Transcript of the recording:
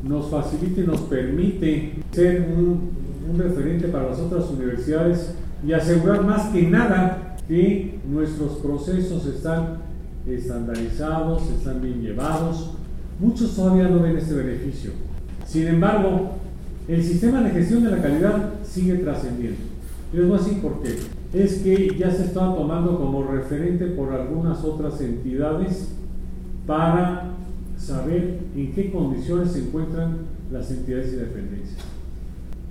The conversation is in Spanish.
nos facilita y nos permite ser un referente para las otras universidades y asegurar más que nada que nuestros procesos están estandarizados, están bien llevados. Muchos todavía no ven este beneficio. Sin embargo, el sistema de gestión de la calidad sigue trascendiendo. Y les voy a decir por qué. Es que ya se está tomando como referente por algunas otras entidades para saber en qué condiciones se encuentran las entidades y dependencias.